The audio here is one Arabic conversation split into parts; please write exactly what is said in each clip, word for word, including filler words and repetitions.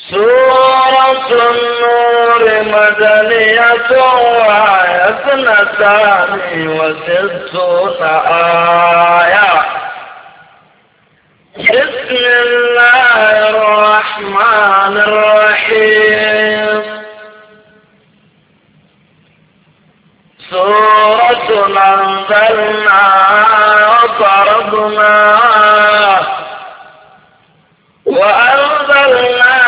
سورة النور مدنية وآية اثنتان وستون آية. بسم الله الرحمن الرحيم. سورة أنزلناها وفرضناها وأنزلنا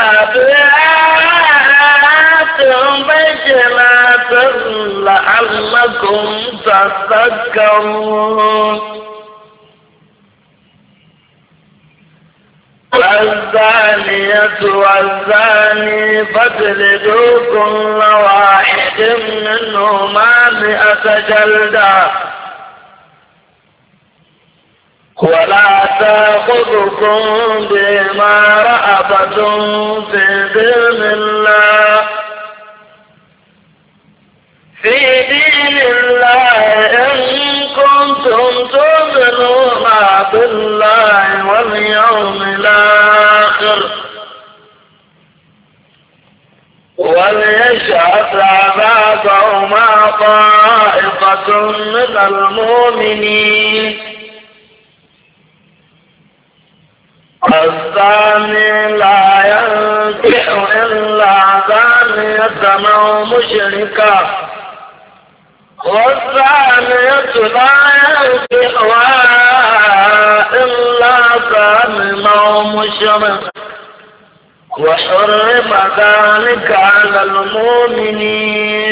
بآيات بينات لعلكم تذكرون. والزانية والزاني فاجلدوا كل واحد منهما مئة جلدة ولا تأخذكم بما رأفة في دين الله في دين الله إن كنتم تؤمنون بالله واليوم الآخر وليشهد عذابهما طائفة من المؤمنين. الزاني لا ينكح إلا زانية أو مشركة والزانية لا ينكحها إلا زان أو مشرك وحرم ذلك على المؤمنين.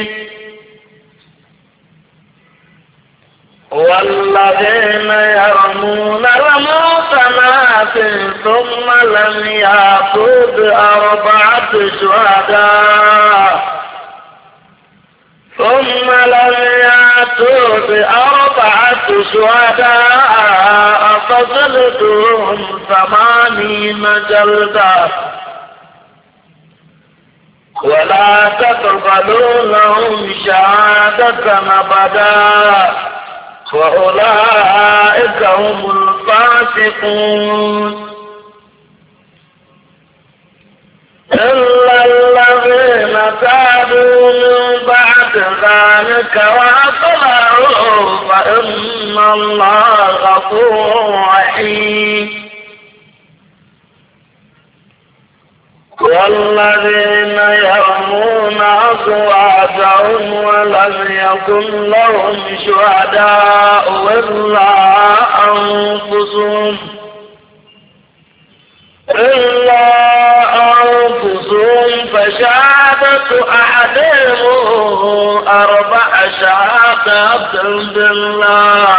والذين يرمون المحصنات ثم لم يأتوا بأربعة شهداء ثم لم يأتوا بأربعة شهداء فاجلدوهم ثمانين جلدة ولا تقبلوا لهم شهادة أبدا وأولئك هم الفاسقون. إلا الذين تابوا من بعد ذلك وأصلحوا فإن الله غفور رحيم. والذين يرمون أزواجهم ولم يكن لهم شهداء إلا أنفسهم إلا أنفسهم فشهادة أحدهم أربع شهادات بالله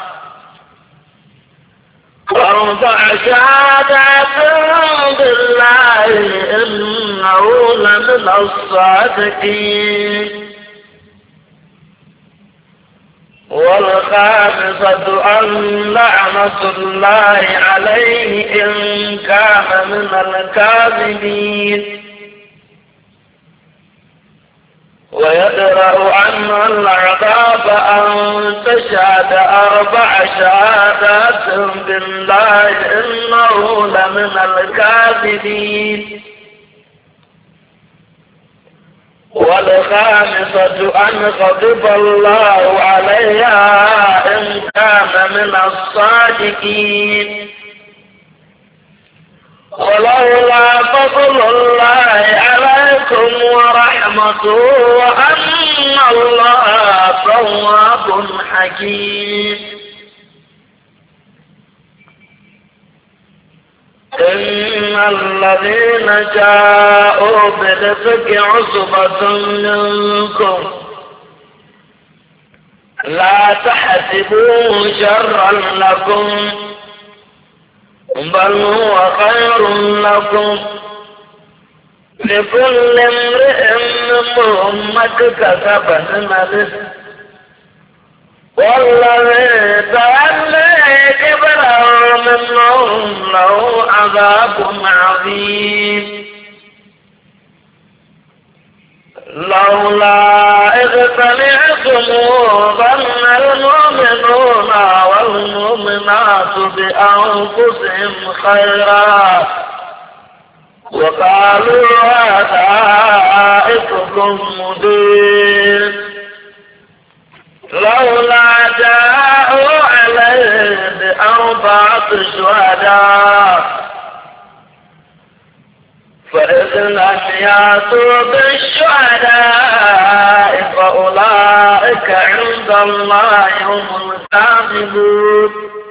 أربع شهادات بالله إنه لمن الصادقين. والخامسة أن لعنة الله عليه إن كان من الكاذبين. ويدرأ عنه العذاب أن تشهد أربع شهادات بالله إنه لمن الكاذبين. والخامسة أن غضب الله عليها إن كان من الصادقين. ولولا فضل الله عليكم ورحمته وأن الله تواب حكيم. إن الذين جاءوا بالإفك عصبة منكم لا تحسبوه شرا لكم بل هو خير لكم لكل امرئ منهم ما اكتسب من الإثم والذي تولى كبره منهم له عذاب عظيم. لولا إذ سمعتموه ظن المؤمنون والمؤمنات بأنفسهم خيرا وقالوا هذا إفك مبين لولا جاءوا عليه بأربعة شهداء فإذ لم يأتوا بالشهداء فأولئك عند الله هم الكاذبون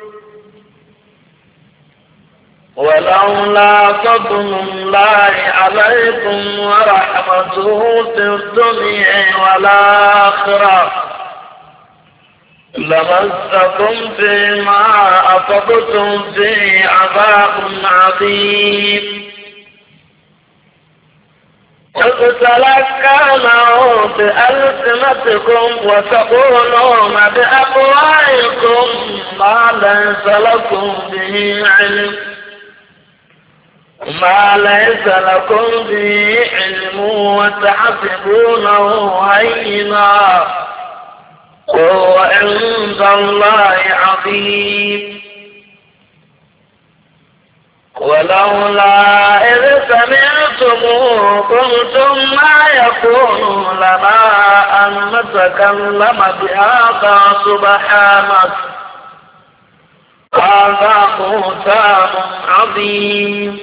ولولا فضل الله عليكم ورحمته في الدنيا والآخرة لمسكم فيما أفضتم فيه عذاب عظيم إذ تلقونه بألسنتكم وتقولون بأفواهكم ما ليس لكم به علم ما ليس لكم به علم وتحسبونه هينا وهو عند الله عظيم ولولا إذ سمعتموه قلتم ما يكون لنا أن نتكلم بهذا سبحانك هذا بهتان عظيم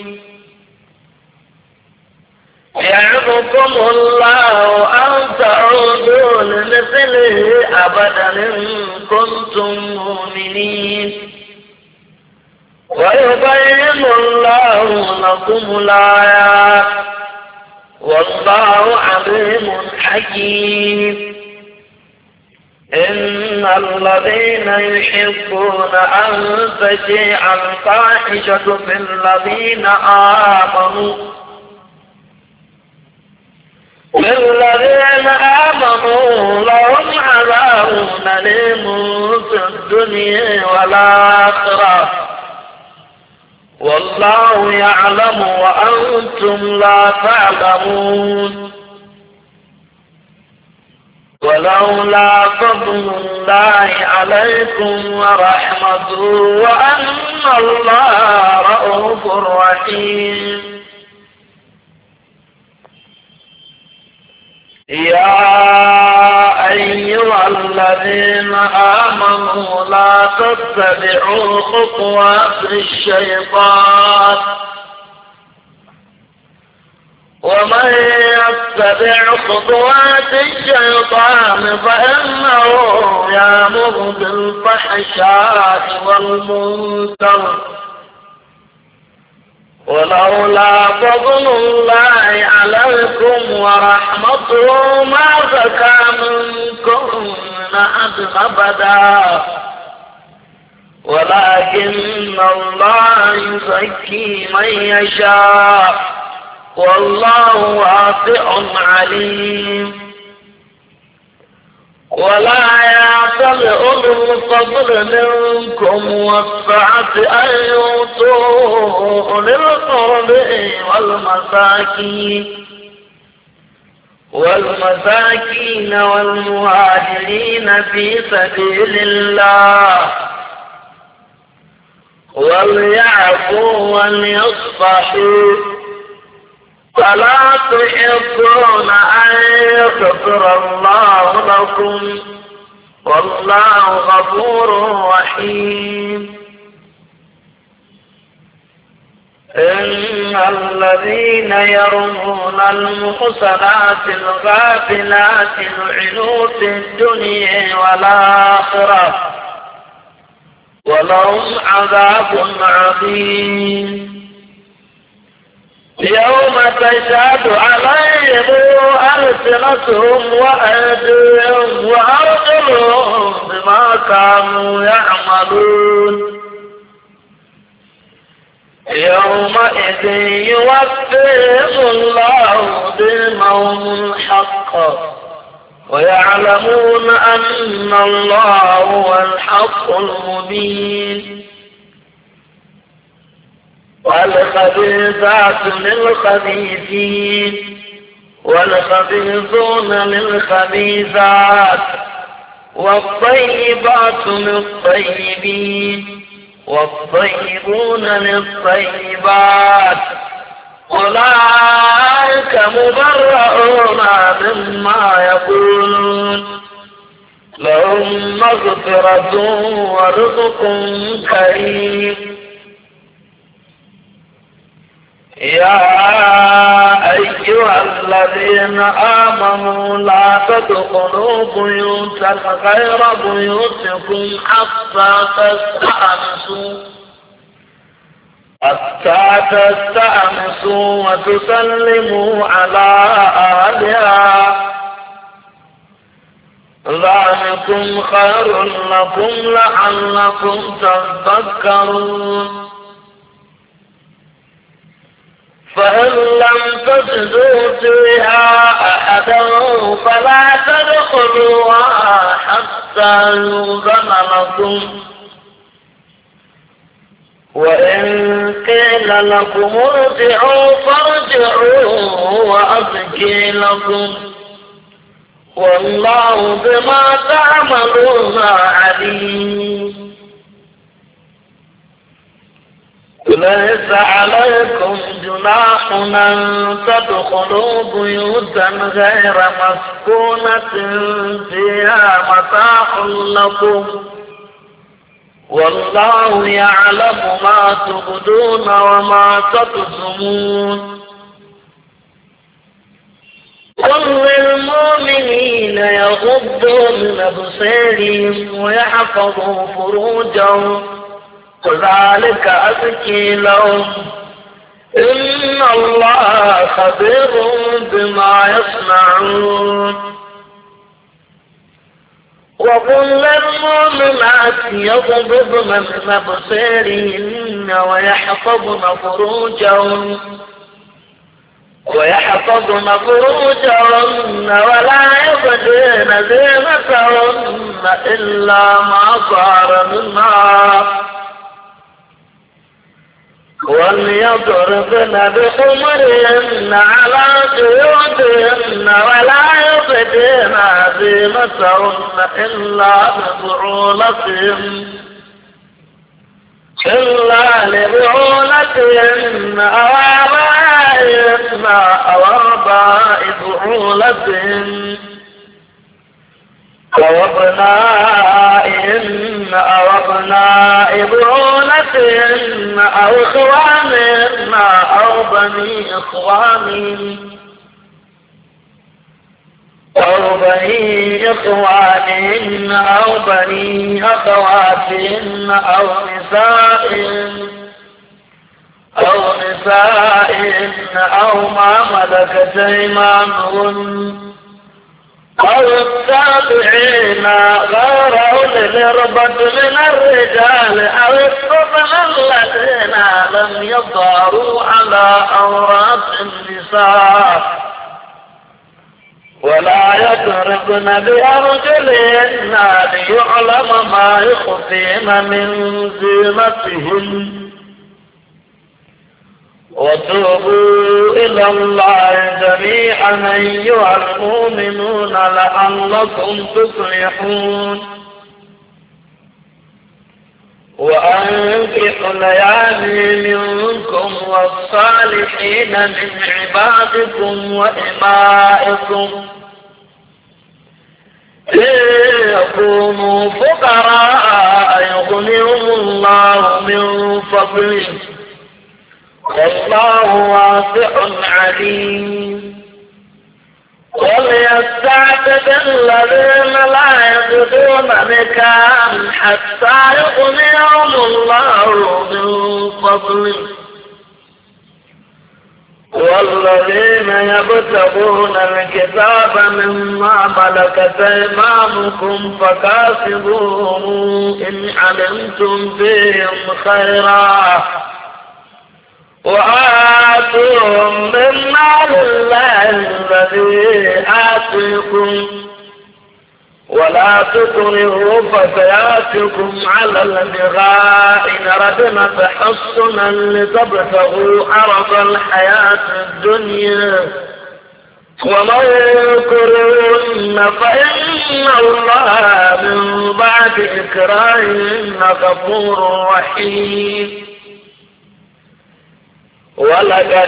يعظكم الله أن تعودوا لمثله أبدا إن كنتم مؤمنين ويبين الله لكم الآيات والله عليم حكيم إن الذين يحبون أن تشيع الفاحشة في الذين آمنوا للذين آمنوا لهم عذاب أليم في الدنيا والآخرة والله يعلم وأنتم لا تعلمون ولولا فضل الله عليكم ورحمته وأن الله رؤوف رحيم يا أيها الذين آمنوا لا تتبعوا خطوات الشيطان ومن يتبع خطوات الشيطان فإنه يأمر بالفحشاء والمنكر ولولا فضل الله عليكم ورحمته ما زكى منكم من أحد أبدا ولكن الله يزكي من يشاء والله واسع عليم ولا يعتل أولو الفضل منكم والسعة أن يؤتوا أولي القرب والمساكين والمساكين والمهاجرين في سبيل الله وليعفوا وليصفحوا فلا تحبون أن يغفر الله لكم والله غفور رحيم إن الذين يرمون المحصنات الغافلات لعنوا في الدنيا والآخرة ولهم عذاب عظيم يوم تشهد عليهم ألسنتهم وأيديهم وأرجلهم بما كانوا يعملون يومئذ يوفيهم الله دينهم الحق ويعلمون أن الله هو الحق المبين والخبيثات للخبيثين والخبيثون للخبيثات والطيبات للطيبين والطيبون للطيبات أولئك مبرؤون مما يقولون لهم مغفرة ورزق كريم. يا أيها الذين آمنوا لا تدخلوا بيوتا غير بيوتكم حتى تستأنسوا حتى تستأنسوا وتسلموا على أهلها ذلكم خير لكم لعلكم تذكرون. فإن لم تجدوا فيها أحدا فلا تدخلوها حتى يؤذن لكم، وإن قيل لكم ارجعوا فارجعوا وأزكي لكم، والله بما تعملون عليم. ليس عليكم جناح أن تدخلوا بيوتا غير مسكونة فيها متاع لكم، والله يعلم ما تبدون وما تكتمون. قل للمؤمنين يغضوا من أبصارهم ويحفظوا فروجهم وذلك أزكي لهم، إن الله خبير بما يصنعون. وقل للمؤمنات يغضضن من أبصارهن ويحفظن فروجهن ويحفظن فروجهن ولا يبدين زينتهن إلا ما ظهر منها، وليضربن بخمرهن على جيوبهن ولا يبدين زينتهن إلا لبعولتهن إلا لبعولتهن أو آبائهن أو آباء بعولتهن أو أبنائهن أو أبناء بعولتهن أو إخوانهن أو بني إخوانهن أو بني إخوانهن أو بني أخواتهن أو نسائهن أو نسائهن أو ما ملكت أيمانهن أو التابعين غير أولي الإربة من الرجال أو الطفل الذين لم يظهروا على عورات النساء، ولا يضربن بأرجلهن ليعلم ما يخفين من زينتهن. وتوبوا إلى الله جميعا أيها المؤمنون لعلكم تفلحون. وأنكحوا الأيام منكم والصالحين من عبادكم وإمائكم إن يكونوا فقراء يغنيهم الله من فضله، والله واسع عليم. وليستعتب الذين لا يجدون نكاحا حتى يغنيهم الله من فضله، والذين يبتغون الكتاب مما ملكت أيمانكم فكاسبوهم إن علمتم فيهم خيرا وآتوهم من مال الله الذي آتيكم، ولا تكرهوا فتياتكم على البغاء إن ردنا تحصنا لتبتغوا عرض الحياة الدنيا، ومن يكرهن فإن الله من بعد إكراههن غفور رحيم. ولقد